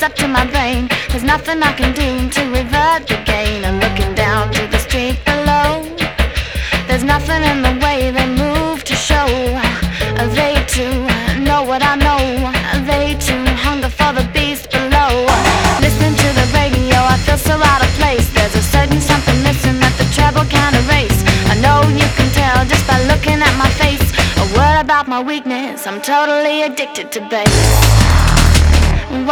waves up to my brain. There's nothing I can do to revert the gain. I'm looking down to the street below. There's nothing in the way they move to show. They too know what I know. They too hunger for the beast below. Listening to the radio, I feel so out of place. There's a certain something missing that the treble can't erase. I know you can tell just by looking at my face. A word about my weakness, I'm totally addicted to bass.